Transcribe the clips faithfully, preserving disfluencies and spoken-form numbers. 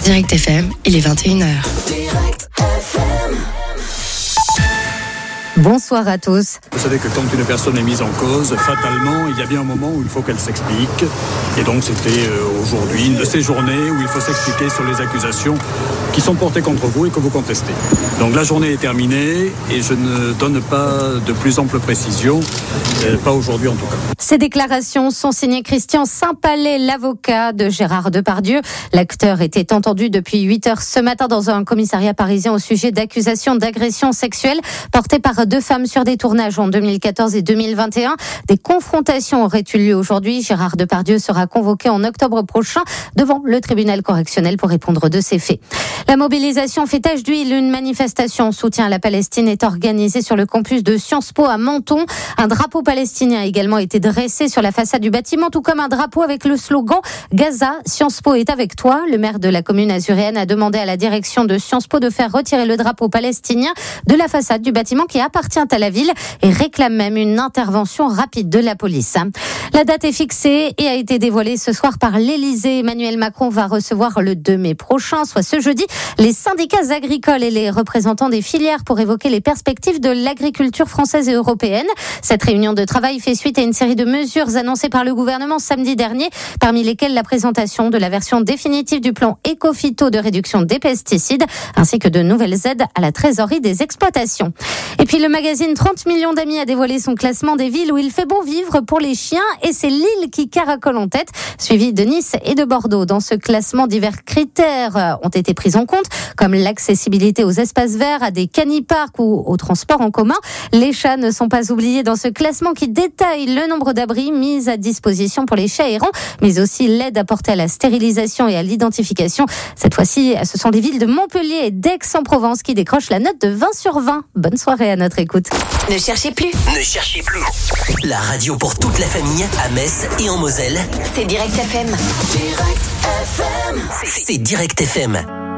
Direct F M, il est vingt et une heures. Direct F M. Bonsoir à tous. Vous savez que quand une personne est mise en cause, fatalement, il y a bien un moment où il faut qu'elle s'explique. Et donc c'était euh, aujourd'hui une de ces journées où il faut s'expliquer sur les accusations qui sont portées contre vous et que vous contestez. Donc la journée est terminée et je ne donne pas de plus amples précisions, euh, pas aujourd'hui en tout cas. Ces déclarations sont signées Christian Saint-Palais, l'avocat de Gérard Depardieu. L'acteur était entendu depuis huit heures ce matin dans un commissariat parisien au sujet d'accusations d'agression sexuelle portées par deux femmes sur des tournages en deux mille quatorze et deux mille vingt et un. Des confrontations auraient eu lieu aujourd'hui. Gérard Depardieu sera convoqué en octobre prochain devant le tribunal correctionnel pour répondre de ces faits. La mobilisation fait tache d'huile. Une manifestation en soutien à la Palestine est organisée sur le campus de Sciences Po à Menton. Un drapeau palestinien a également été dressé sur la façade du bâtiment, tout comme un drapeau avec le slogan « Gaza, Sciences Po est avec toi ». Le maire de la commune azuréenne a demandé à la direction de Sciences Po de faire retirer le drapeau palestinien de la façade du bâtiment qui appartient à la ville et réclame même une intervention rapide de la police. La date est fixée et a été dévoilée ce soir par l'Élysée. Emmanuel Macron va recevoir le deux mai prochain, soit ce jeudi, les syndicats agricoles et les représentants des filières pour évoquer les perspectives de l'agriculture française et européenne. Cette réunion de travail fait suite à une série de mesures annoncées par le gouvernement samedi dernier, parmi lesquelles la présentation de la version définitive du plan éco-phyto de réduction des pesticides, ainsi que de nouvelles aides à la trésorerie des exploitations. Et puis le magazine trente millions d'amis a dévoilé son classement des villes où il fait bon vivre pour les chiens, et c'est Lille qui caracole en tête, suivi de Nice et de Bordeaux. Dans ce classement, divers critères ont été pris en compte, comme l'accessibilité aux espaces verts, à des caniparks ou au transport en commun. Les chats ne sont pas oubliés dans ce classement qui détaille le nombre d'abris mis à disposition pour les chats errants, mais aussi l'aide apportée à la stérilisation et à l'identification. Cette fois-ci, ce sont les villes de Montpellier et d'Aix-en-Provence qui décrochent la note de vingt sur vingt. Bonne soirée à notre écoute. Ne cherchez plus. Ne cherchez plus. La radio pour toute la famille à Metz et en Moselle. C'est Direct F M. Direct F M. C'est Direct F M.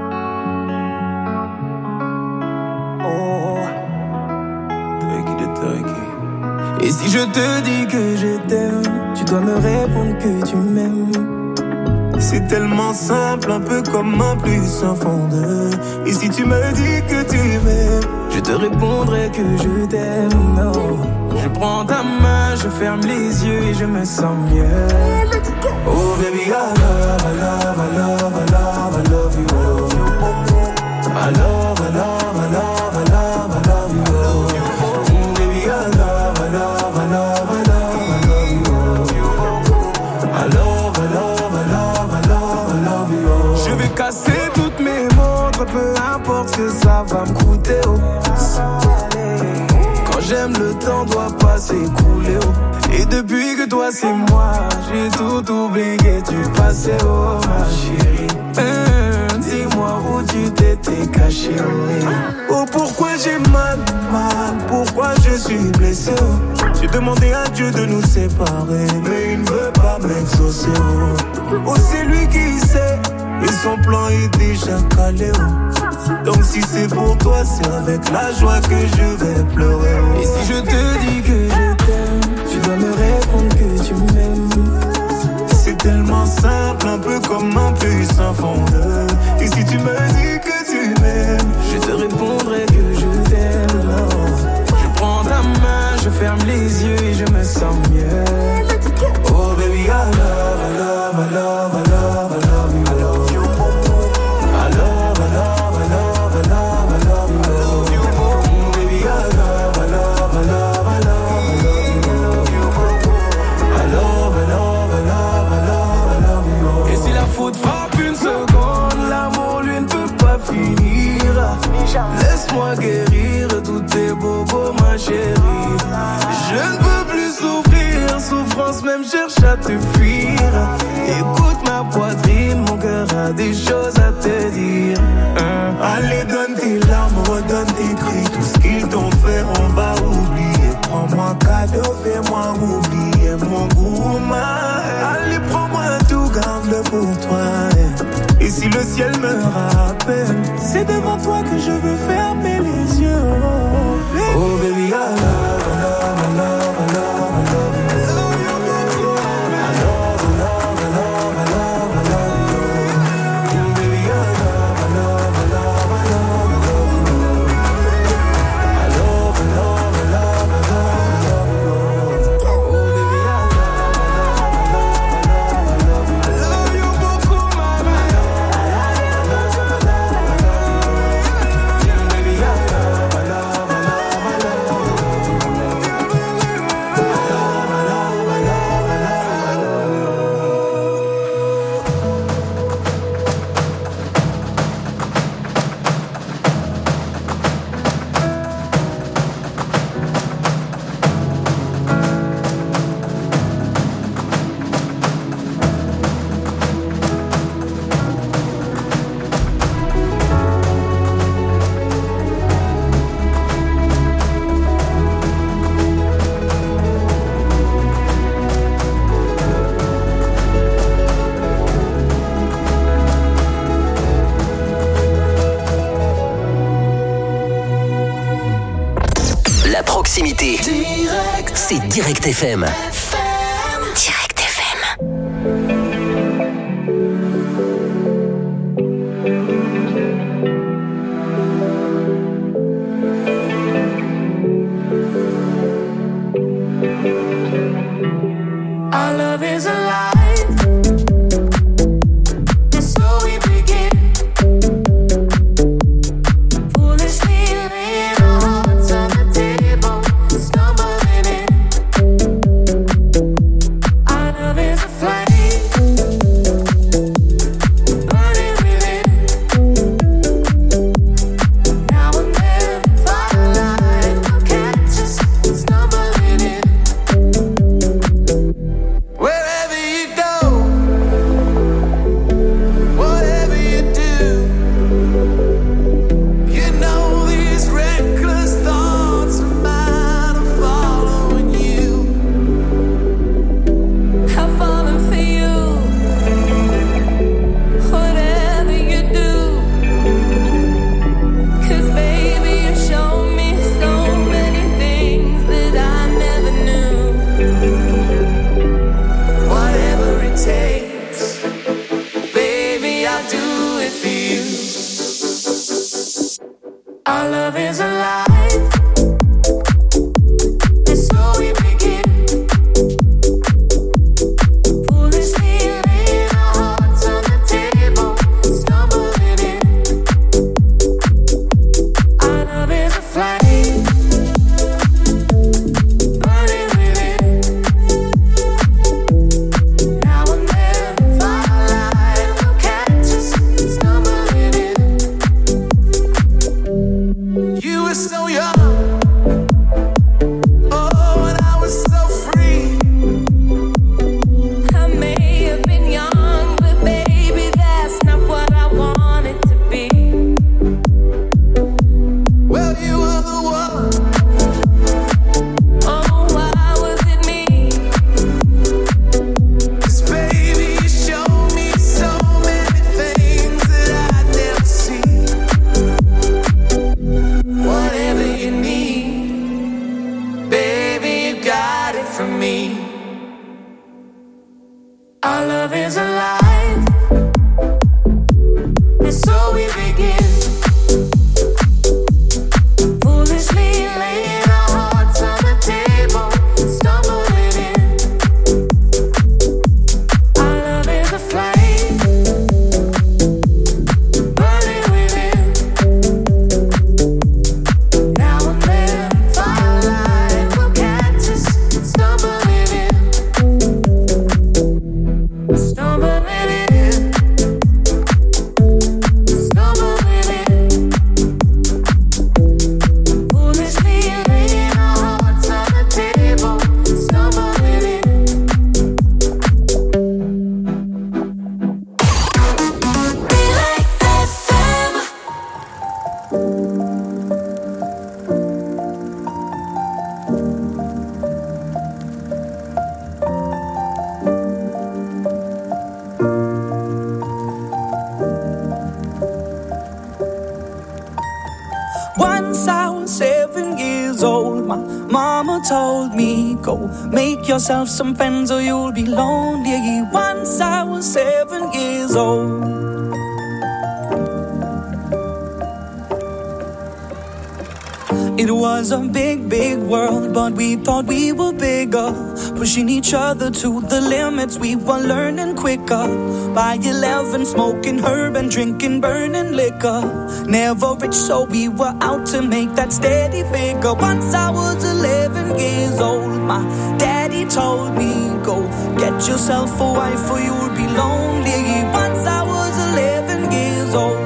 Et si je te dis que je t'aime, tu dois me répondre que tu m'aimes. C'est tellement simple, un peu comme un plus un fond de. Et si tu me dis que tu m'aimes, je te répondrai que je t'aime. Oh. Je prends ta main, je ferme les yeux et je me sens mieux. Oh baby, I love, I love, I love, I love, I love you. Oh. I love, I love, I love, I love, I love you. Oh. Mm, baby, I love, I love, I love, I love, I love you. Oh. I love, I love, I love, I love, I love you. Oh. Je vais casser toutes mes montres, peu importe ce que ça va me coûter. Oh. Quand j'aime, le temps doit pas s'écouler. Oh. Et depuis que toi c'est moi, j'ai tout oublié, tu passais, oh ma chérie. Hum, dis-moi où tu t'étais caché, oh, oh pourquoi j'ai mal, mal, pourquoi je suis blessé, oh. J'ai demandé à Dieu de nous séparer, mais il ne veut pas m'exaucer, oh. Oh c'est lui qui sait, et son plan est déjà calé, oh. Donc si c'est pour toi, c'est avec la joie que je vais pleurer, oh. Et si je te dis que je t'aime, tu dois me répondre que tu m'aimes. C'est tellement simple, un peu comme un plus un fond de. Et si tu me dis que tu m'aimes, je te répondrai que je t'aime. Oh. Je prends ta main, je ferme les yeux et je me sens mieux. Oh baby, I love, I love, I love, I love, I love you. I love you. I love, I love, I love, I love, I love you. I love you. Mm, baby, I love, I love, I love, I love. Et si la faute frappe une seconde, l'amour lui ne peut pas finir. Laisse-moi guérir tous tes bobos, ma chérie. Je ne peux plus souffrir, souffrance même cherche à te fuir. Écoute ma poitrine, mon cœur a des choses à te dire. hein. Allez donne tes larmes, redonne tes cris. Tout ce qu'ils t'ont fait on va oublier. Prends-moi cadeau, fais-moi oublier mon goût. Allez prends-moi tout, garde-le pour toi. Et si le ciel me rappelle, c'est devant toi que je veux fermer les yeux. Oh baby, I love, I love, I love, I love, I love you. I love, I love, I love, I love, I love you. Baby, I love. proximité. Direct. C'est Direct F M. F M. Direct F M. Our love is alive, and so we begin. Foolishly laying our hearts on the table, stumbling in. Our love is a flame, burning within. Now and then, firelight will catch us stumbling in. Wherever you go, whatever you do, you know these reckless thoughts of mine are following you. I'm falling for you. Whatever you do, 'cause baby you show me so many things that I never knew. Whatever it takes, baby, I'll do it for you. Our love is alive, and so we begin. Foolishly laying our hearts on the table, stumbling in. Our love is a flame, burning within. Now and then, firelight will catch us stumbling in. You were so young, oh, and I was so free. I may have been young, but baby, that's not what I wanted to be. Well, you were the one. Oh, why was it me? 'Cause baby, you showed me so many things that I'd never see. Whatever you need, baby, you got it from me. Our love is alive, and so we begin. Foolishly laying our hearts on the table, stumbling in. Our love is a flame, burning within. Now and then, firelight will catch us stumbling in. Stumbling in. Stumbling in. Foolishly laying our hearts on the table, stumbling in. Direct F M. Once I was seven years old, my mama told me, go make yourself some friends or you'll be lonely. Once I was seven years old. It was a big, big world, but we thought we were bigger, pushing each other to the limits. We were learning quicker. By eleven, smoking herb and drinking burning liquor. Never rich, so we were out to make that steady figure. Once I was eleven years old, my daddy told me, go get yourself a wife or you'll be lonely. Once I was eleven years old.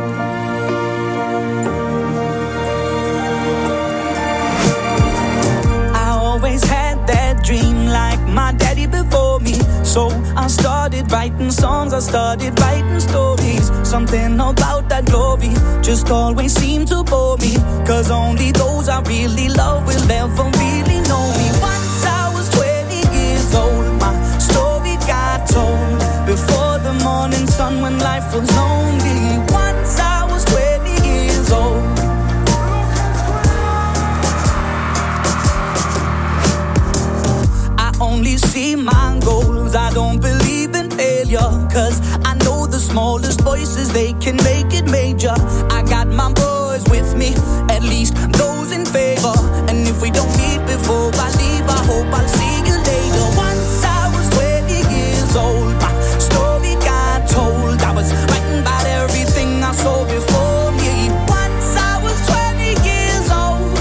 Always had that dream like my daddy before me. So I started writing songs, I started writing stories. Something about that glory just always seemed to bore me. Cause only those I really love will ever really know me. Once I was twenty years old, my story got told. Before the morning sun when life was lonely. Once I was twenty years old. failure. Cause I know the smallest voices, they can make it major. I got my boys with me, at least those in favor. And if we don't meet before I leave, I hope I'll see you later. Once I was twenty years old, my story got told. I was writing about everything I saw before me. Once I was twenty years old.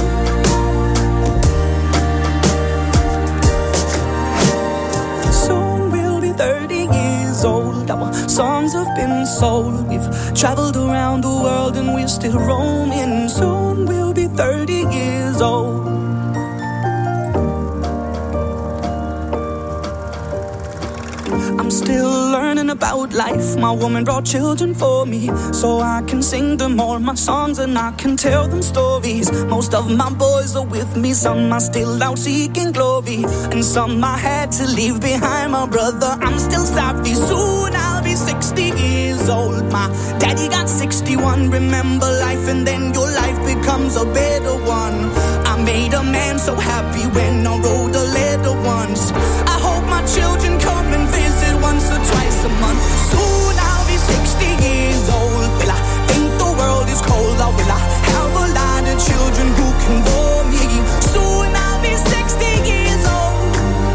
Soon we'll be thirty years old. Our songs have been sold. We've traveled around the world and we're still roaming. Soon we'll be thirty years old. I'm still learning about life. My woman brought children for me, so I can sing them all my songs and I can tell them stories. Most of my boys are with me, some are still out seeking glory, and some I had to leave behind. My brother, I'm still sorry. Soon I'll be sixty years old. My daddy got sixty-one. Remember life and then your life becomes a better one. I made a man so happy when I wrote a letter once. I hope my children come and visit once or twice a month. Soon I'll be sixty years old. Will I think the world is cold, or will I have a lot of children who can bore me? Soon I'll be sixty years old.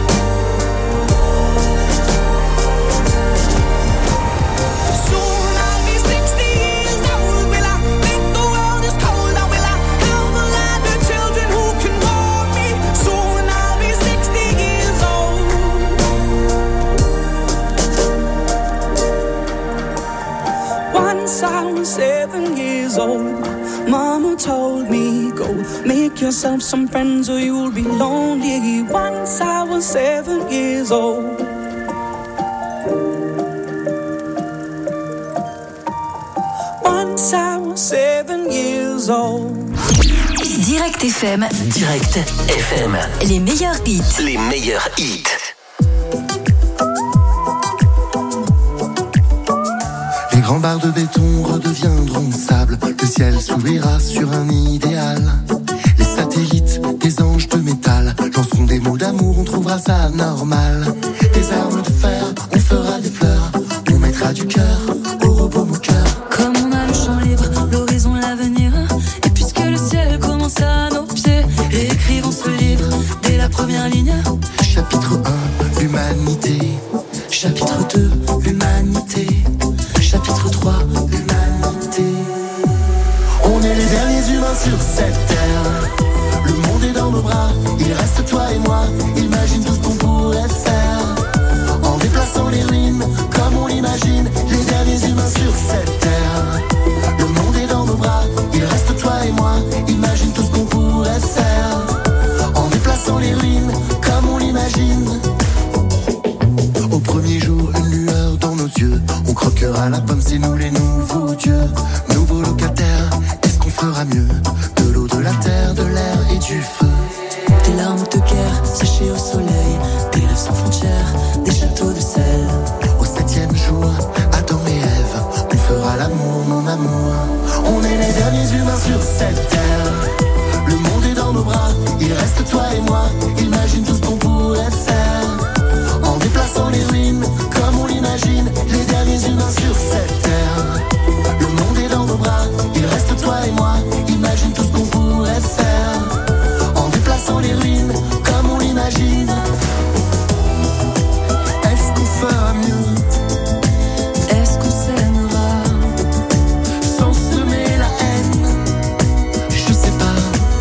Soon I'll be sixty years old. Will I think the world is cold, or will I have a lot of children who can bore me? Soon I'll be sixty years old. Once I was seven years old, Mama told me, go make yourself some friends or you'll be lonely. Once I was seven years old. Once I was seven years old. Direct F M. Direct F M. Les meilleurs hits. Les meilleurs hits. Les grands barres de béton redeviendront sable. Le ciel s'ouvrira sur un idéal. Les satellites, des anges de métal, lanceront des mots d'amour, on trouvera ça normal. Des armes de fer, on fera des fleurs, on mettra du cœur au repos mon cœur. Comme on a le champ libre, l'horizon, l'avenir. Et puisque le ciel commence à nos pieds, réécrivons ce livre dès la première ligne. Chapitre un, l'humanité. Chapitre deux, l'humanité. Chapitre trois, l'humanité. On est les derniers humains sur cette terre. Le monde est dans nos bras, il reste toi et moi. Imagine tout ce qu'on pourrait faire. En déplaçant les ruines, comme on l'imagine. Les derniers humains sur cette terre. Le monde est dans nos bras, il reste toi et moi. Imagine tout ce qu'on pourrait faire. En déplaçant les ruines, comme on l'imagine. Au premier jour, une lueur dans nos yeux. On croquera la pomme, c'est nous les nouveaux dieux. Nouveaux locataires, est-ce qu'on fera mieux? De l'eau, de la terre, de l'air et du feu. Des larmes de guerre séchées au soleil. Des rêves sans frontières, des châteaux de sel. Au septième jour, Adam et Ève, on fera l'amour, mon amour. On est les derniers humains sur cette terre. Le monde est dans nos bras, il reste toi et moi. Imagine tout ce qu'on pourrait faire. En déplaçant les ruines, comme on l'imagine. Les derniers humains sur cette terre. Le monde est dans nos bras, il reste toi et moi. Imagine tout ce qu'on pourrait faire. En déplaçant les ruines, comme on l'imagine. Est-ce qu'on fera mieux? Est-ce qu'on s'aimera sans semer la haine? Je sais pas.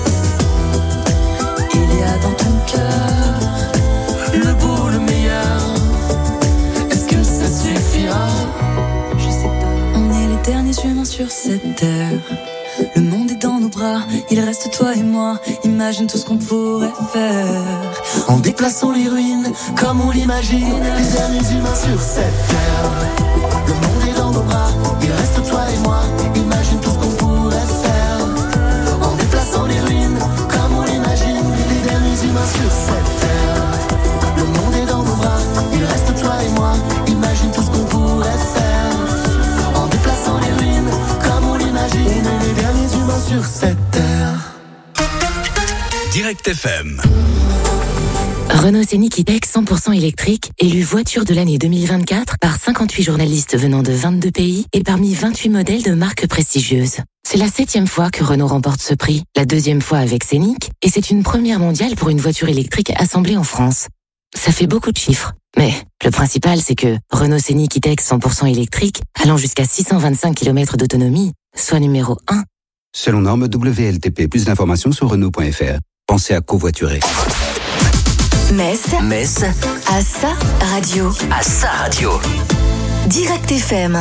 Il y a dans ton cœur le beau, le meilleur. Est-ce que ça suffira? Je sais pas. On est les derniers humains sur cette terre. Le monde est dans nos bras, il reste toi et moi. Imagine tout ce qu'on pourrait faire. En déplaçant les ruines, comme on l'imagine. Les derniers humains sur cette terre. Le monde est dans nos bras, il reste toi et moi. Imagine tout ce qu'on pourrait faire. En déplaçant les ruines, comme on l'imagine. Les derniers humains sur cette terre. Le monde est dans nos bras, il reste toi et moi. Imagine tout ce qu'on pourrait faire. En déplaçant les ruines, comme on l'imagine. On est les derniers humains sur cette terre. Direct F M. Renault Scénic E-Tech cent pour cent électrique, élu voiture de l'année deux mille vingt-quatre par cinquante-huit journalistes venant de vingt-deux pays et parmi vingt-huit modèles de marques prestigieuses. C'est la septième fois que Renault remporte ce prix, la deuxième fois avec Scénic, et c'est une première mondiale pour une voiture électrique assemblée en France. Ça fait beaucoup de chiffres, mais le principal c'est que Renault Scénic E-Tech cent pour cent électrique, allant jusqu'à six cent vingt-cinq kilomètres d'autonomie, soit numéro un. Selon norme W L T P, plus d'informations sur Renault point F R. Pensez à covoiturer. Metz. Metz. À sa radio. À sa radio. Direct F M.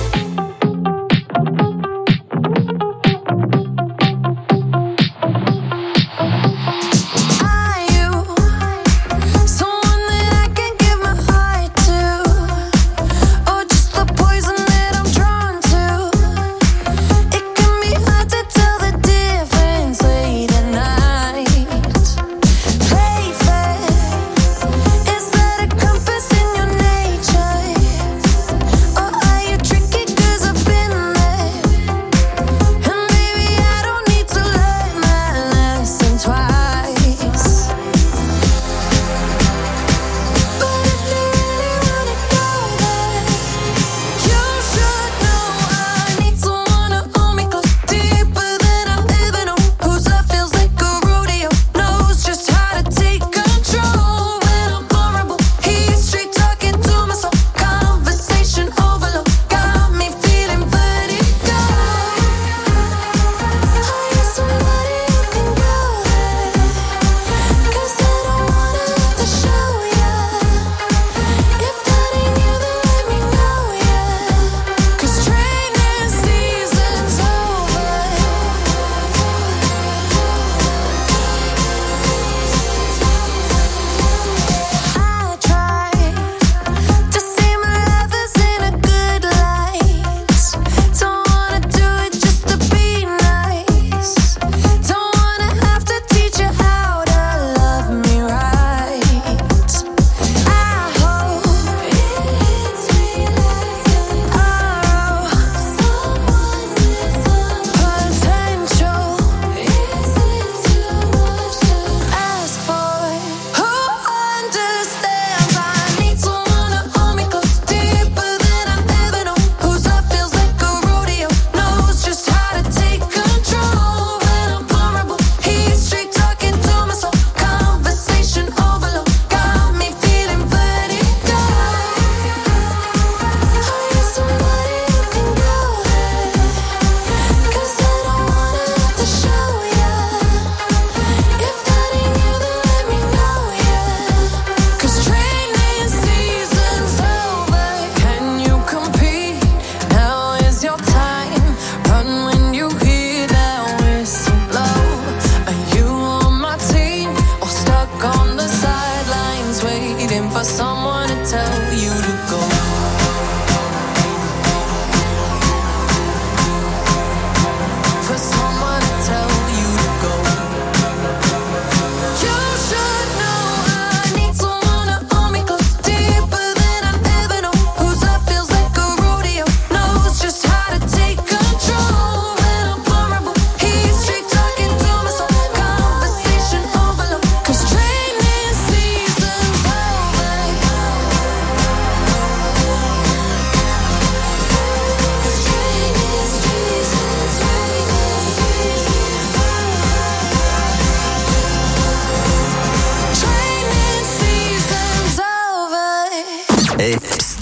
Et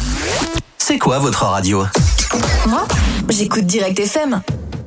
c'est quoi votre radio? Moi, j'écoute Direct F M.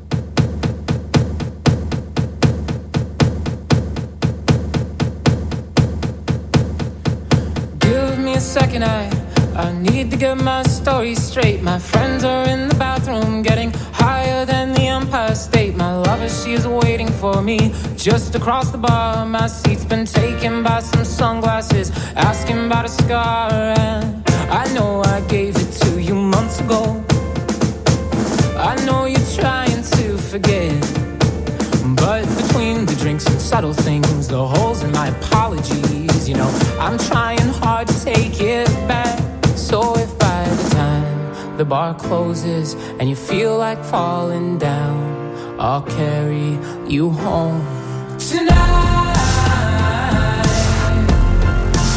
Give me a second, I, I need to get my story straight. My friends are in the bathroom getting higher than the Empire State. My lover, she's waiting for me just across the bar. My seat's been taken by some sunglasses, asking about a scar. And I know I gave it to you months ago. I know you're trying to forget, but between the drinks and subtle things, the holes in my apologies, you know, I'm trying hard to take it back. So if by the time the bar closes and you feel like falling down, I'll carry you home tonight.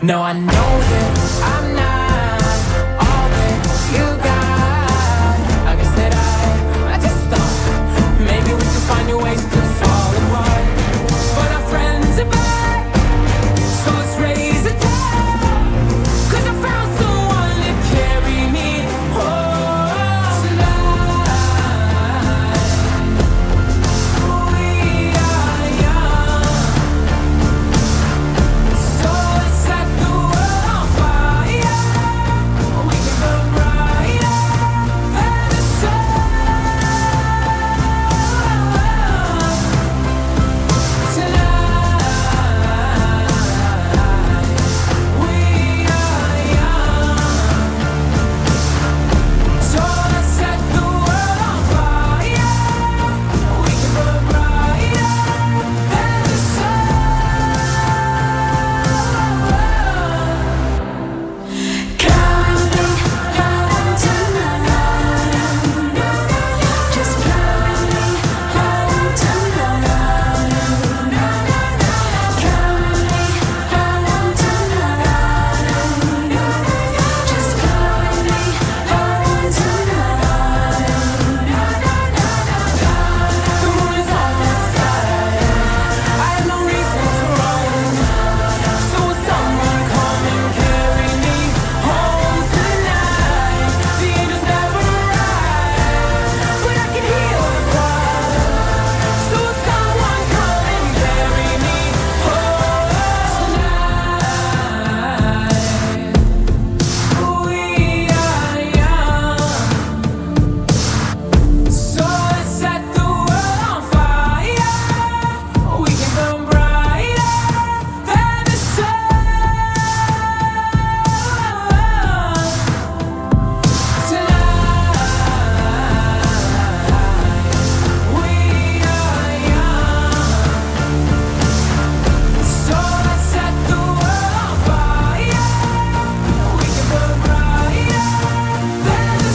No, I know that I'm not all that you got. I guess that I, I just thought maybe we could find new ways to fall apart. But our friends are back, so let's raise a toast. 'Cause I found someone to carry me home tonight. We are young, so let's set the world on fire. We can burn brighter than the sun tonight. We are young, so let's set the world on fire. We can burn brighter than the sun. Coming home tonight. Just coming home tonight. Coming home tonight. Just coming home tonight. The moon is on my side. I have no reason to run. So will someone come and carry me home tonight? The angels never arrive, but I can hear the choir. So will someone come and carry me home tonight? We are young, so let's set the world on fire. We can burn brighter than the sun tonight. We are young, so let's set the world on fire. We can burn brighter than the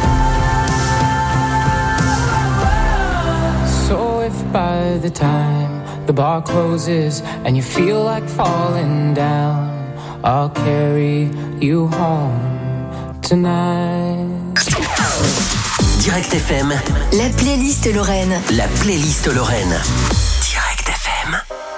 sun. So if by the time the bar closes and you feel like falling down, I'll carry you home tonight. Direct F M, La playlist Lorraine. la playlist Lorraine. Direct F M.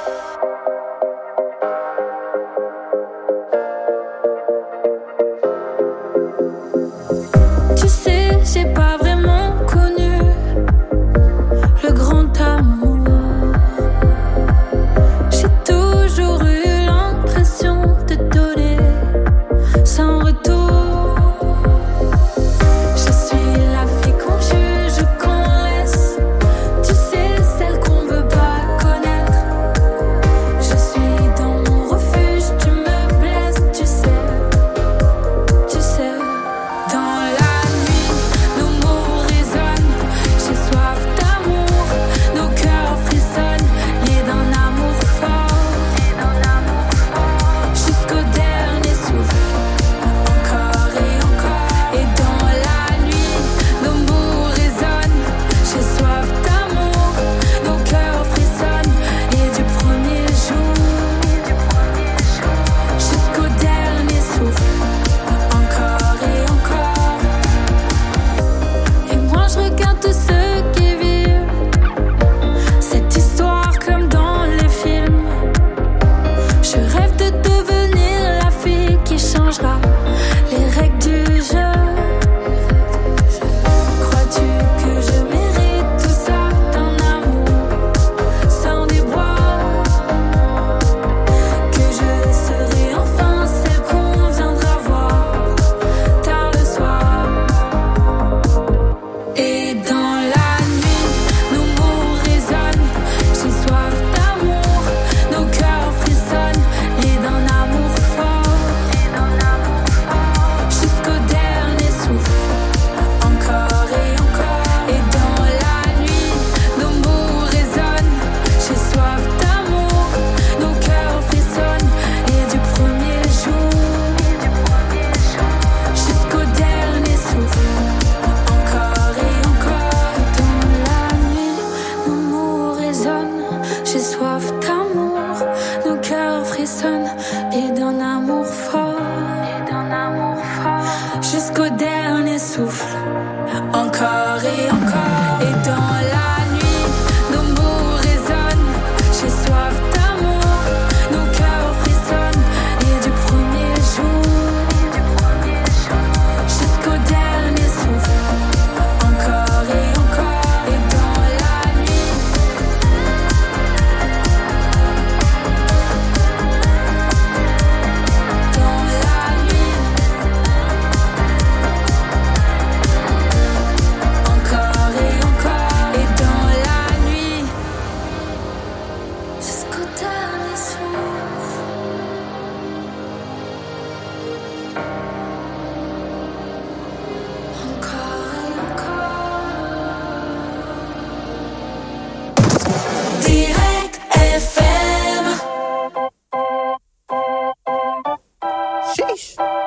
Tu sais, j'ai pas vraiment connu le grand amour. J'ai toujours eu l'impression de donner sans retour. Je suis la fille qu'on juge, qu'on laisse. Tu sais, celle qu'on veut pas. amour fort, et d'un amour fort, jusqu'au dernier souffle, encore et encore. Et dans la nuit, nos mots résonnent, j'ai soif d'amour, nos cœurs frissonnent, et du premier jour, jusqu'au dernier souffle, encore et encore. Et dans la nuit, dans la nuit, encore et encore. Et dans la nuit, jusqu'au dernier souffle. Encore et encore. Direct F M. Sheesh.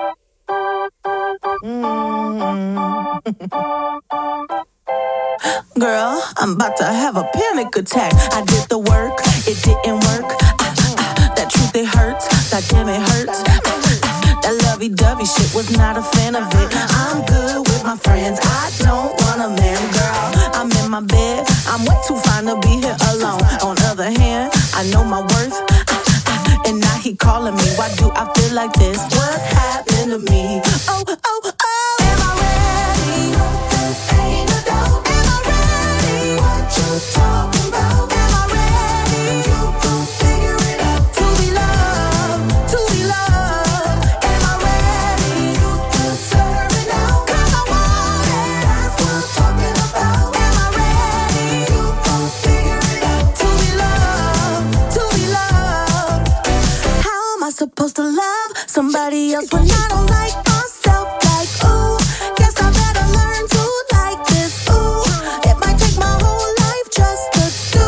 Girl, I'm about to have a panic attack. I did the work, it didn't work. Ah, ah, ah, that truth, it hurts. That damn, it hurts. Ah, ah, ah, that lovey-dovey shit, was not a fan of it. I'm good with my friends, I don't want a man, girl. I'm in my bed, I'm way too fine to be here alone. On the other hand, I know my worth. Ah, ah, and now he calling me. Why do I feel like this? What's happening to me? Oh, oh, oh. Am I ready? Ain't no doubt. Am I ready? What you talking about? Am I ready? You gon' figure it out. To be loved, to be loved. Am I ready? You deserve it now. 'Cause I want it. That's what I'm talking about. Am I ready? You gon' figure it out. To be loved, to be loved. How am I supposed to love somebody else when I don't like myself? Like, ooh, guess I better learn to like this. Ooh, it might take my whole life just to do.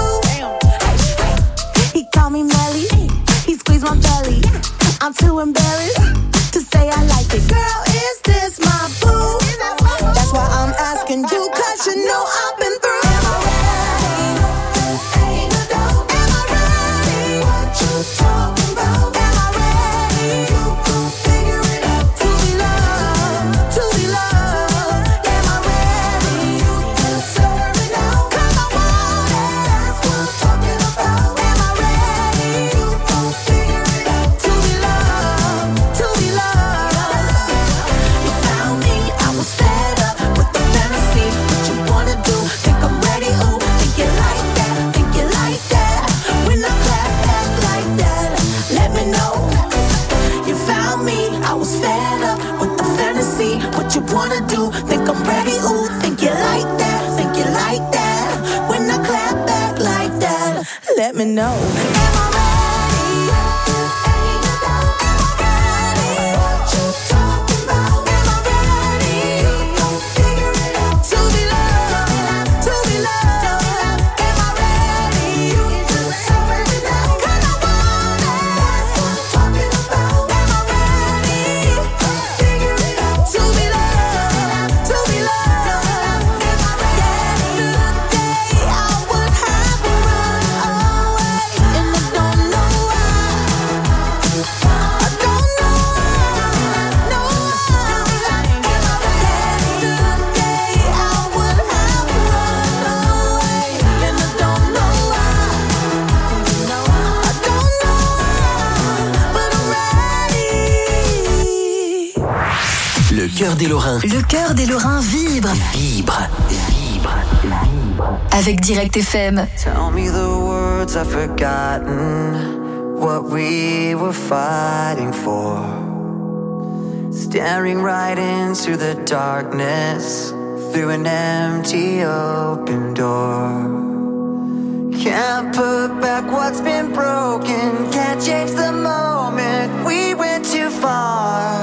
He called me Melly, he squeezed my belly. I'm too embarrassed to say I like it. Girl, is this my boo? That's why I'm asking you, 'cause you know I've been through. Am I ready? Ain't no doubt. Am I ready? What you talking about? Am I ready? You gon' figure it out. To be loved, to be loved. Am I ready? You deserve it now. 'Cause I want it. That's what I'm talking about. Am I ready? You gon' figure it out. To be loved, to be loved. You found me, I was fed up with the fantasy. What you wanna do? Think I'm ready? Ooh, think you like that? Think you like that? When I clap back like that, let me know. You found me, I was fed up with the fantasy. What you wanna do? Think I'm ready? Ooh, think you like that? Think you like that? When I clap back like that, let me know. Am I ready? Ain't no doubt. Am I ready? What you talking about? Am I ready? You gon' figure it out. To be loved, to be loved. Am I ready? You deserve it now. 'Cause I want it. That's what I'm talking about. Am I ready? You gon' figure it out. To be loved, to be loved. Am I ready? Yesterday I would have run away, and I don't know why. I don't know why, no why. Am I ready? Yesterday I would have run away, and I don't know why. I don't know why, but I'm ready. Le cœur des Lorrains Le cœur des Lorrains vibre vibre, vibre, vibre. avec Direct F M. Tell me the words I've forgotten, what we were fighting for. Staring right into the darkness, through an empty open door. Can't put back what's been broken, can't change the moment, we went too far.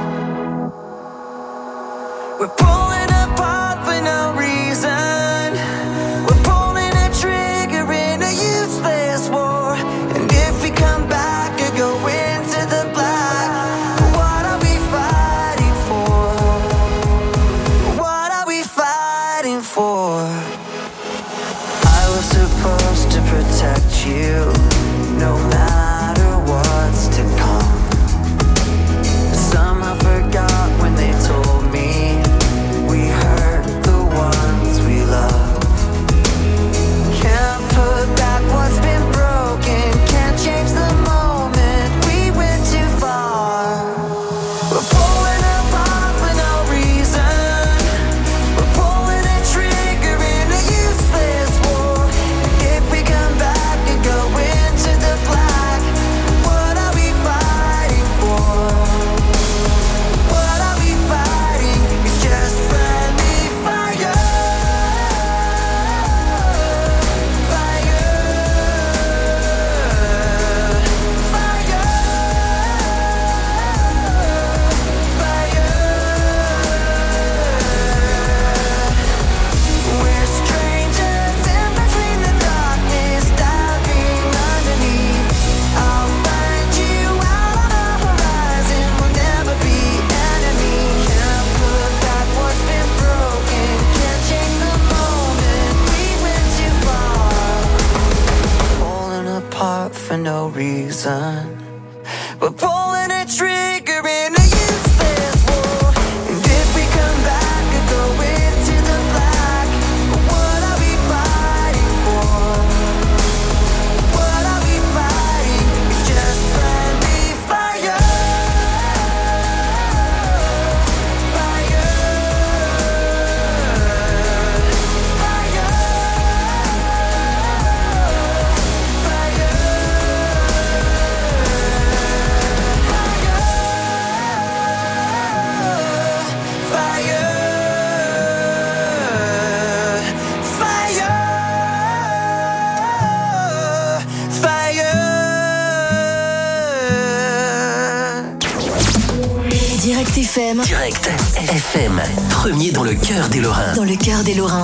We're pulling apart for no reason. We're pulling a trigger in a useless war. And if we come back or go into the black, what are we fighting for? What are we fighting for? I was supposed to protect you, no matter what's to come. reason. We're pulling a trigger in a useless war. And if we come back and go into the black, what are we fighting for? What are we fighting? It's just friendly fire. Direct F M. Direct F M. Premier dans le cœur des Lorrains. Dans le cœur des Lorrains.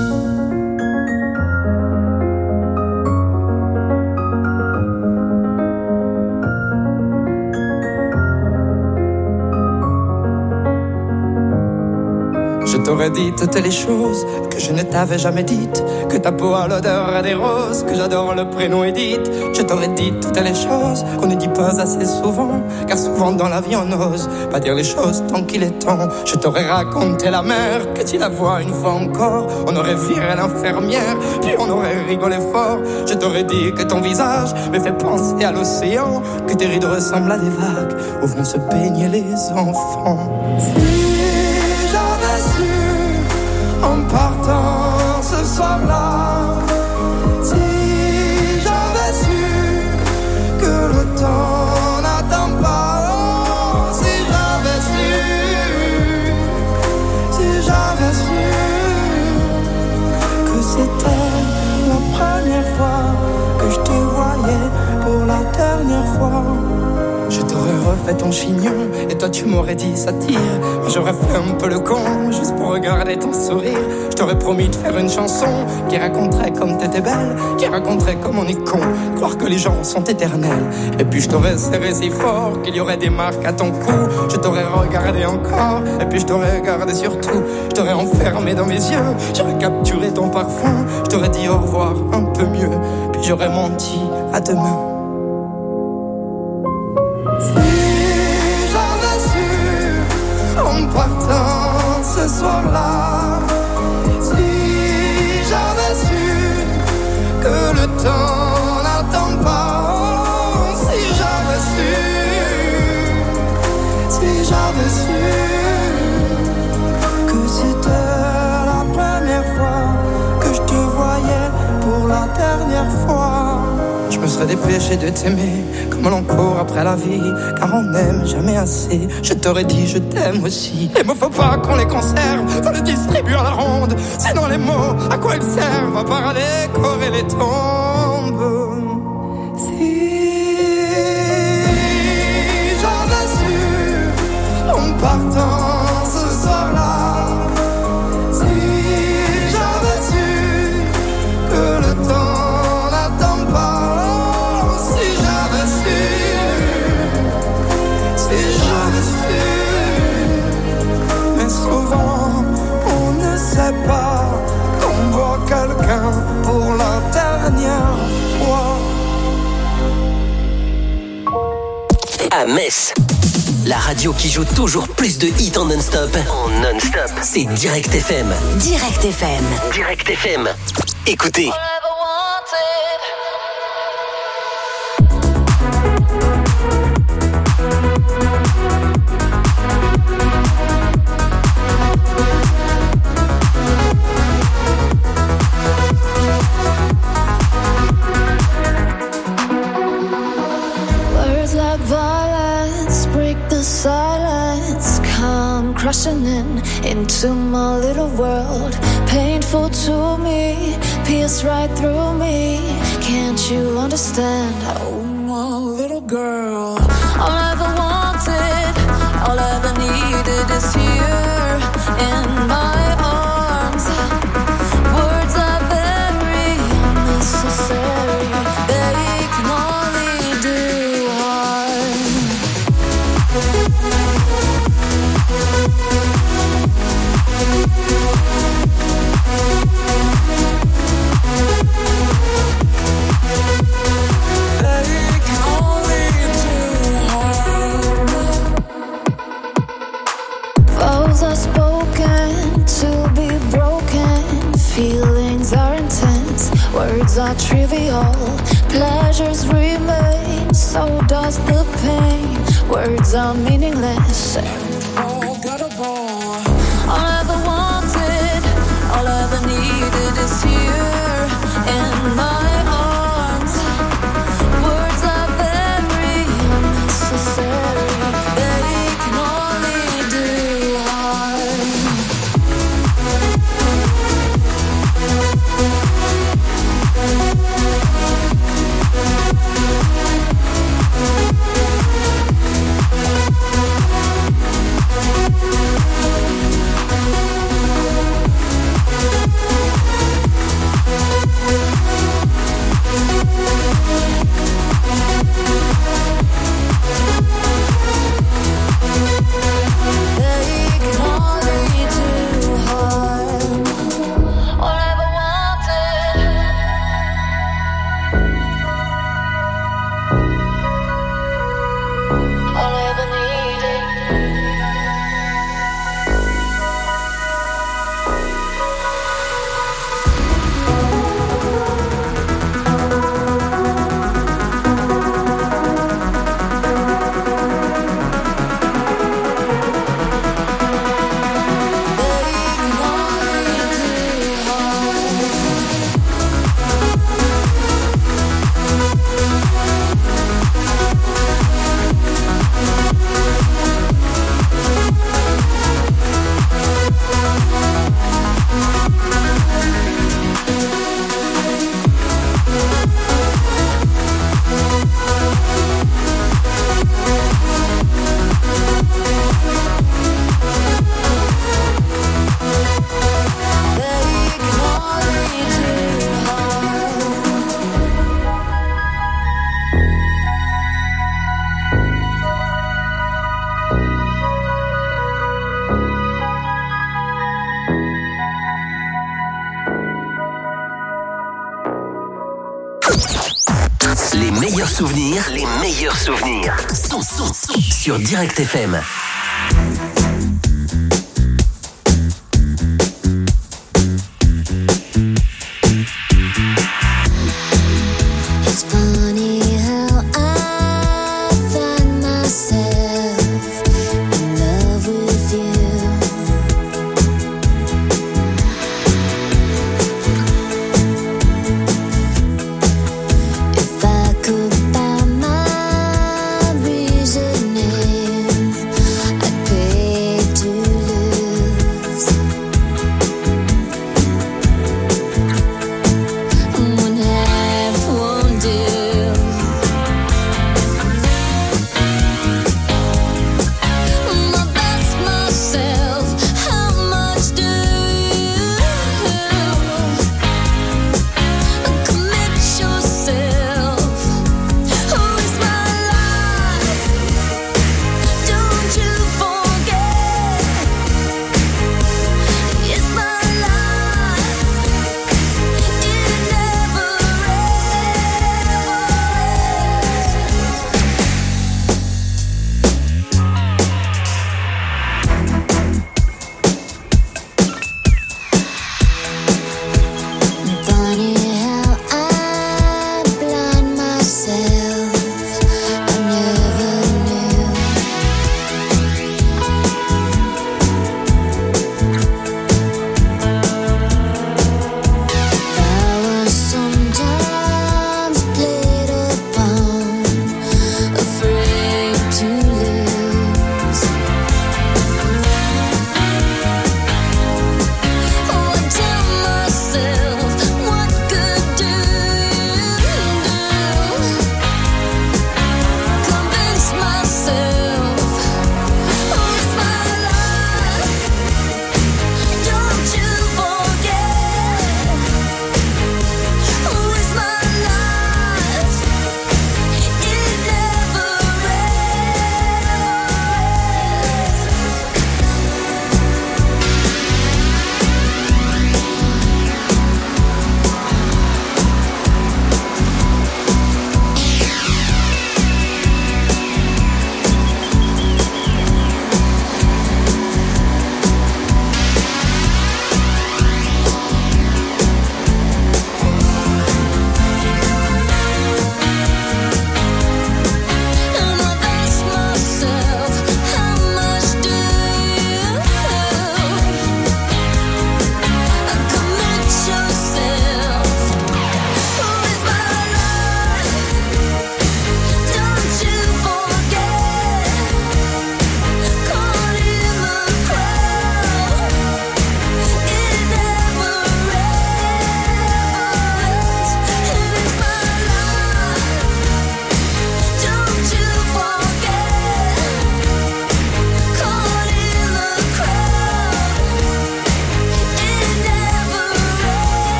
Je t'aurais dit toutes les choses que je ne t'avais jamais dites, que ta peau a l'odeur des roses, que j'adore le prénom Edith. Je t'aurais dit toutes les choses qu'on ne dit pas assez souvent, car souvent dans la vie on n'ose pas dire les choses tant qu'il est temps. Je t'aurais raconté la mer, que tu la vois une fois encore, on aurait viré l'infirmière, puis on aurait rigolé fort. Je t'aurais dit que ton visage me fait penser à l'océan, que tes rides ressemblent à des vagues où vont se baigner les enfants. En partant ce soir-là, si j'avais su que le temps n'attend pas, oh, si j'avais su, si j'avais su que c'était la première fois que je te voyais pour la dernière fois. Je t'aurais refait ton chignon et toi tu m'aurais dit ça tire. Moi j'aurais fait un peu le con juste pour regarder ton sourire. Je t'aurais promis de faire une chanson qui raconterait comme t'étais belle, qui raconterait comme on est con, croire que les gens sont éternels. Et puis je t'aurais serré si fort qu'il y aurait des marques à ton cou. Je t'aurais regardé encore et puis je t'aurais regardé surtout. Je t'aurais enfermé dans mes yeux, j'aurais capturé ton parfum. Je t'aurais dit au revoir un peu mieux, puis j'aurais menti à demain. En partant ce soir-là, si j'avais su que le temps n'attend pas, oh, si j'avais su, si j'avais su que c'était la première fois que je te voyais pour la dernière fois. Je me serais dépêché de t'aimer comme l'on court après la vie, car on n'aime jamais assez. Je t'aurais dit je t'aime aussi. Les mots faut pas qu'on les conserve, faut les distribuer à la ronde. Sinon les mots, à quoi ils servent à part à décorer les tombes. Si j'avais su en partant ce soir-là, si j'avais su que le temps n'attend pas, souvent, on ne sait pas qu'on voit quelqu'un pour la dernière fois. À Metz, la radio qui joue toujours plus de hits en non-stop. En non-stop, c'est Direct F M. Direct F M. Direct F M. Écoutez. Silence come crashing in into my little world, painful to me, pierce right through me. Can't you understand? Oh, my little girl, all I ever wanted, all I ever needed is here in my arms. Words are very unnecessary, they can only do harm. Hey. Words are trivial, pleasures remain, so does the pain. Words are meaningless. All I ever wanted, all I ever needed is here in my arms. Words are very unnecessary, they can only do harm. Les meilleurs souvenirs, les meilleurs souvenirs sont, sont, sont sur Direct F M. Could buy my reasoning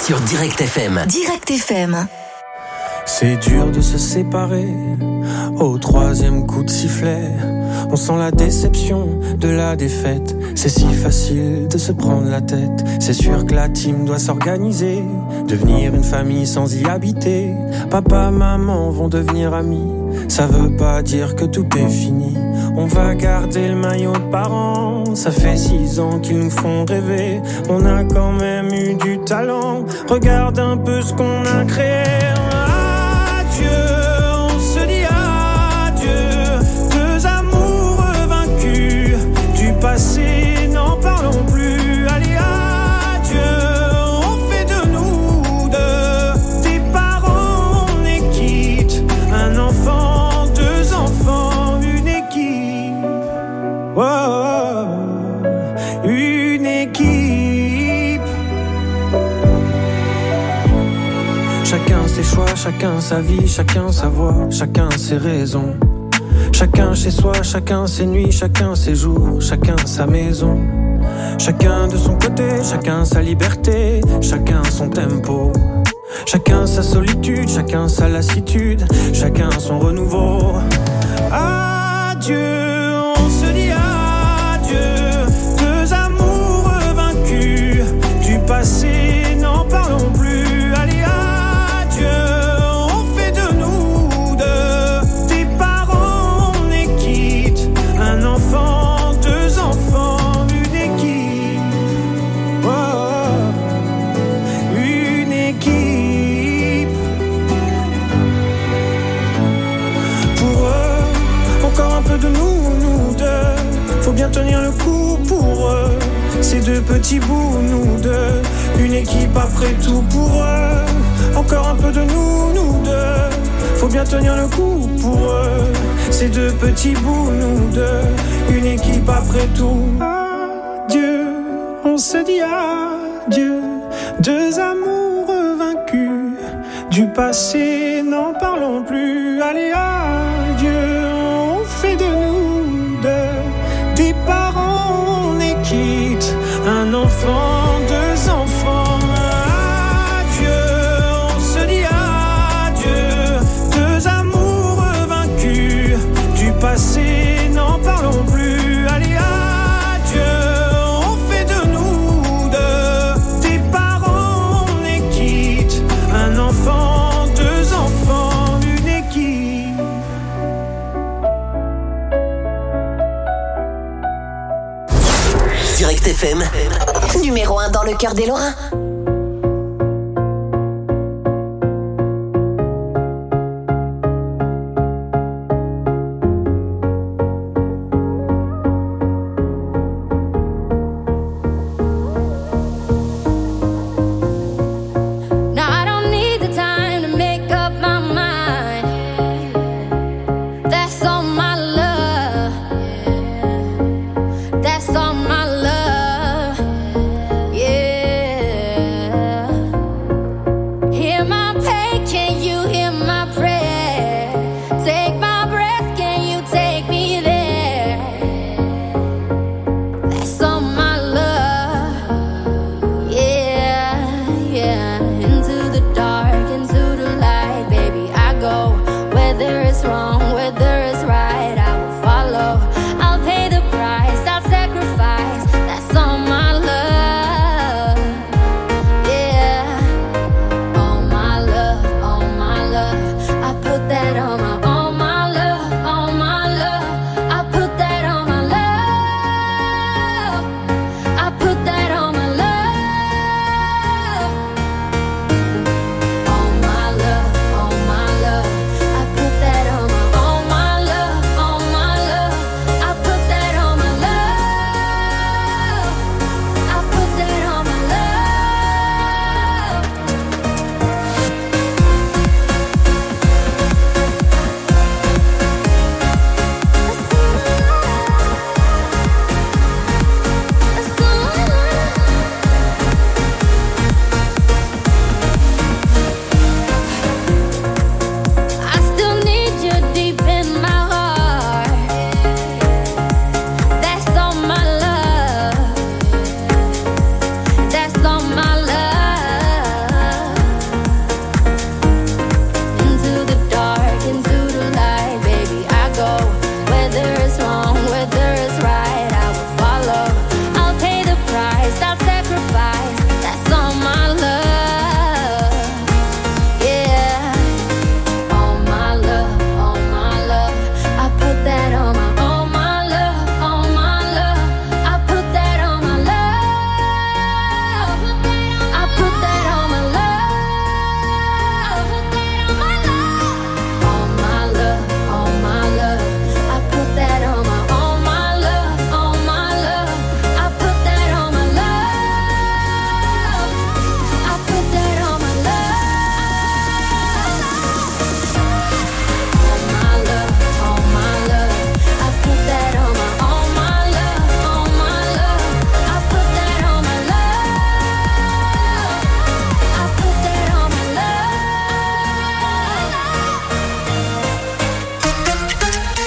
sur Direct F M. Direct F M. C'est dur de se séparer au troisième coup de sifflet. On sent la déception de la défaite. C'est si facile de se prendre la tête. C'est sûr que la team doit s'organiser, devenir une famille sans y habiter. Papa, maman vont devenir amis. Ça veut pas dire que tout est fini. On va garder le maillot de parents. Ça fait six ans qu'ils nous font rêver. On a quand même eu du talent. Regarde un peu ce qu'on a créé. On se dit adieu, deux amoureux vaincus, du passé n'en parlons plus. Allez adieu, on fait de nous deux, des parents on est quitte, un enfant, deux enfants, une équipe, oh, une équipe. Chacun ses choix, chacun sa vie, chacun sa voix, chacun ses raisons. Chacun chez soi, chacun ses nuits, chacun ses jours, chacun sa maison. Chacun de son côté, chacun sa liberté, chacun son tempo. Chacun sa solitude, chacun sa lassitude, chacun son renouveau. Adieu, on se dit adieu, deux amoureux vaincus, du passé n'en parlons plus. Allez adieu, on fait de nous deux, des parents on est quitte, un enfant, deux enfants, une équipe, oh, une équipe. Pour eux, encore un peu de nous, nous deux, faut bien tenir le coup pour eux, ces deux petits bouts, nous deux, une équipe après tout pour eux. Encore un peu de nous, nous deux, faut bien tenir le coup pour eux, ces deux petits bouts, nous deux, une équipe après tout. Adieu, on se dit adieu, deux amoureux vaincus, du passé n'en parlons plus. Allez adieu, on fait de nous deux, des parents on est quitte, un enfant, deux enfants. Passé, n'en parlons plus. Allez adieu, on fait de nous deux, des parents on est quitte, un enfant, deux enfants, une équipe. Direct F M, numéro un dans le cœur des Lorrains. That's all my love, yeah.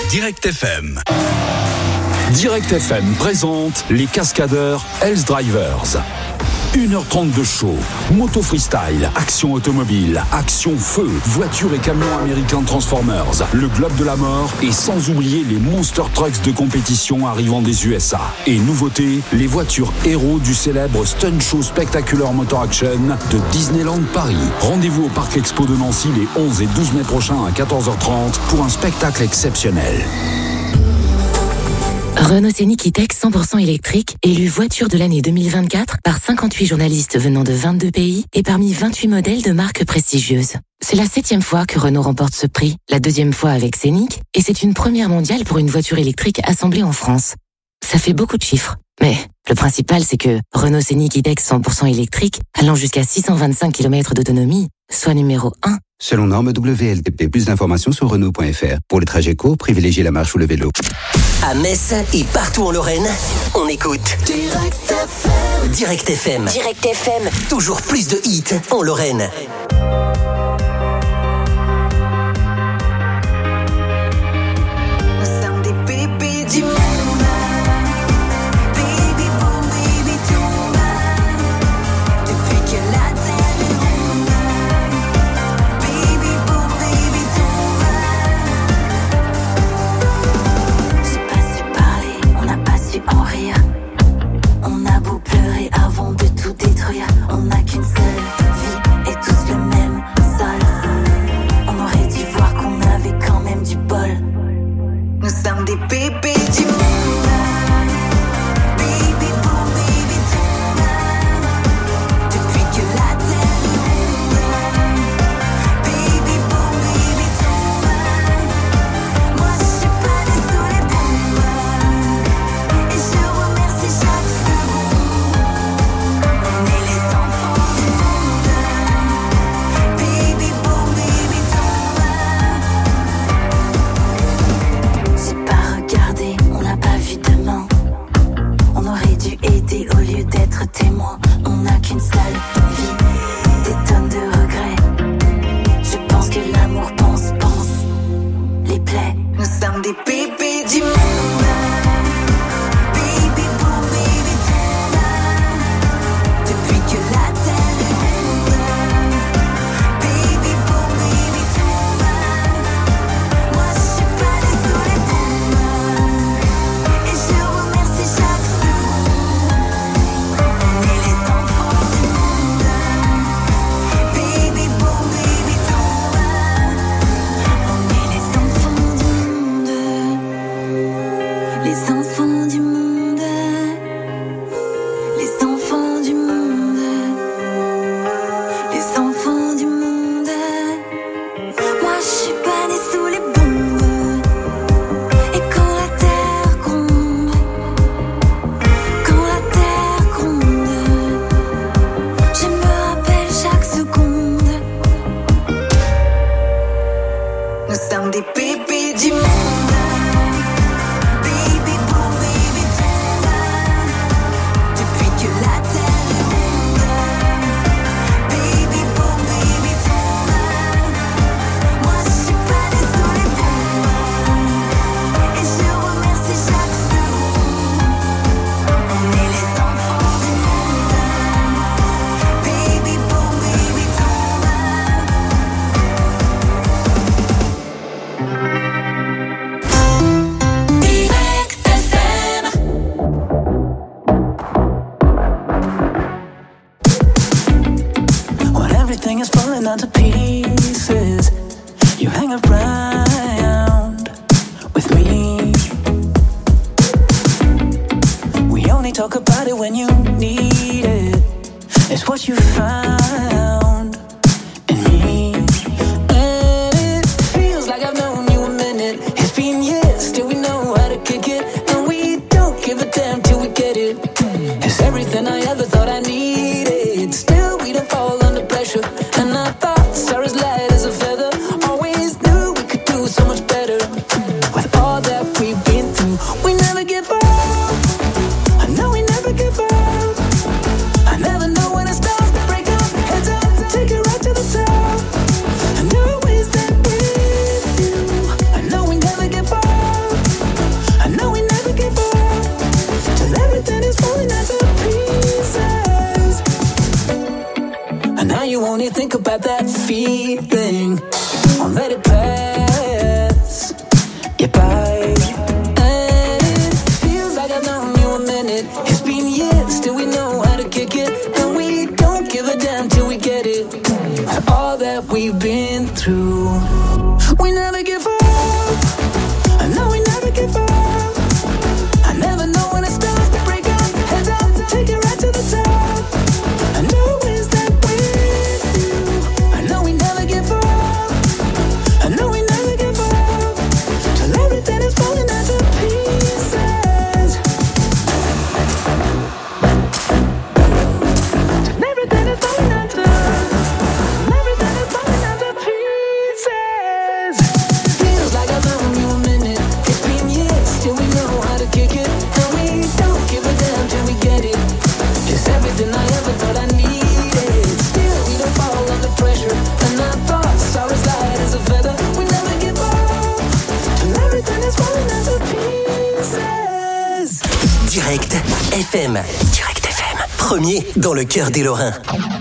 Direct F M. Direct F M présente les cascadeurs Hells Drivers. une heure trente de show, moto freestyle, action automobile, action feu, voitures et camions américains Transformers, le globe de la mort et sans oublier les monster trucks de compétition arrivant des U S A. Et nouveauté, les voitures héros du célèbre Stunt Show Spectacular Motor Action de Disneyland Paris. Rendez-vous au Parc Expo de Nancy les onze et douze mai prochains à quatorze heures trente pour un spectacle exceptionnel. Renault Scénic E-Tech cent pour cent électrique, élu voiture de l'année deux mille vingt-quatre par cinquante-huit journalistes venant de vingt-deux pays et parmi vingt-huit modèles de marques prestigieuses. C'est la septième fois que Renault remporte ce prix, la deuxième fois avec Scénic, et c'est une première mondiale pour une voiture électrique assemblée en France. Ça fait beaucoup de chiffres, mais le principal c'est que Renault Scénic E-Tech cent pour cent électrique, allant jusqu'à six cent vingt-cinq kilomètres d'autonomie, soit numéro un. Selon norme W L T P, plus d'informations sur Renault point F R. Pour les trajets courts, privilégiez la marche ou le vélo. À Metz et partout en Lorraine, on écoute Direct F M. Direct F M. Direct F M. Toujours plus de hits en Lorraine. Nous sommes des bébés du monde. On n'a qu'une seule vie et tous le même sol. On aurait dû voir qu'on avait quand même du bol. Nous sommes des bébés du monde. Baby boom, baby tombe. Depuis que la terre est ronde. Baby boom, baby tombe. Moi je suis pas née sous les bombes. Et je remercie chaque seconde. On est les enfants du monde. Baby boom, baby tombe. J'ai pas regardé, on n'a pas vu demain. On aurait dû aider au lieu d'être témoin. On n'a qu'une seule vie, des tonnes de regrets. Je pense que l'amour pense, pense les plaies. Nous sommes des bébés du monde. Baby boom, baby tombe. Depuis que la terre est ronde. Baby boom, baby tombe. Moi je suis pas née sous les bombes. Et je remercie chaque seconde. On est les enfants du monde. Baby boom, baby tombe. On est les enfants du monde. Les enfants du monde. Les enfants du monde. Les enfants du monde. Moi je suis pas née sous les bombes. Et quand la terre gronde, quand la terre gronde, je me rappelle chaque seconde. Nous sommes des bébés du monde. Baby boom, baby tombe. Depuis que la terre est ronde. Baby boom, baby tombe. Moi je suis pas née sous les bombes. Et je remercie chaque seconde. On est les enfants du monde. Baby boom, baby tombe. Direct F M. When everything is falling into pieces, you hang around with me. We only talk about it when you need it. It's what you found in me. And it feels like I've known you a minute. It's been years, still we know how to kick it. And we don't give a damn till we get it. It's everything I ever thought I needed. Still we don't fall under pressure. And I thought star as light as a feather. Always knew we could do so much better. With all that we've been through, we never give up. I know we never give up. I never know when it starts to break up. Heads up, take it right to the top. I know always that with you. I know we never give up. about that feeling. Won't let it pass you by. And it feels like I've known you a minute. It's been years, still we know how to kick it. And we don't give a damn till we get it. All that we've been through, we never give up. I know we never give up. I never know when it starts to break up. Heads up, take it right to the top. I know it's that with you. I know we never give up. I know we never give up. Till everything is falling out to pieces. Till everything is falling out to. Everything is falling out to pieces. Feels like I've known you a minute. It's been years, still we know how to kick it. And we don't give a damn till we get it. It's everything I ever thought I needed. Still we don't fall under pressure. And our thoughts are as light as a feather. We never give up. Till everything is falling out to pieces. Direct F M. Direct F M. Premier dans le cœur des Lorrains.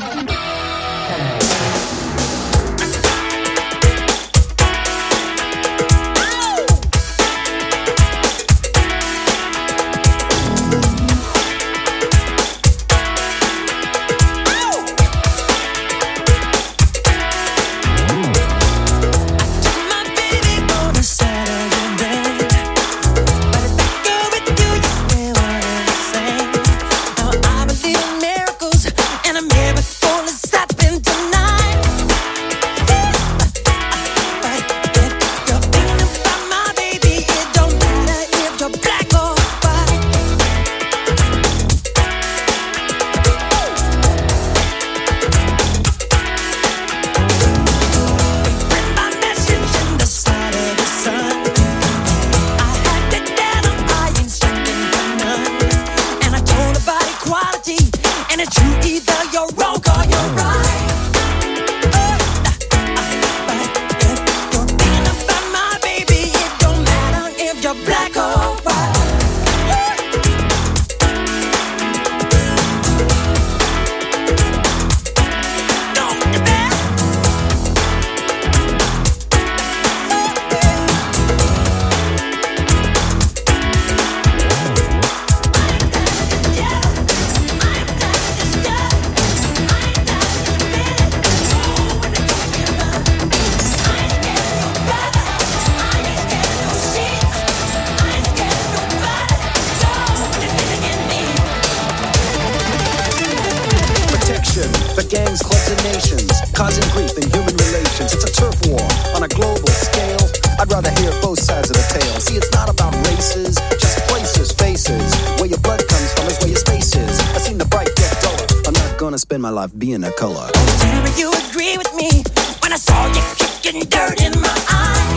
Spend my life being a color. Tell me you agree with me when I saw you kicking dirt in my eye.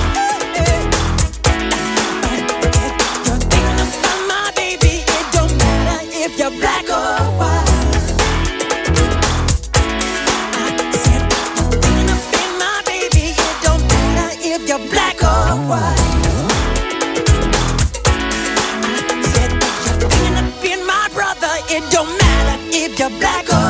You're thinking about my baby. It don't matter if you're black or white. I said you're thinking about my baby. It don't matter if you're black or white. I said you're thinking about my brother. It don't matter if you're black or white.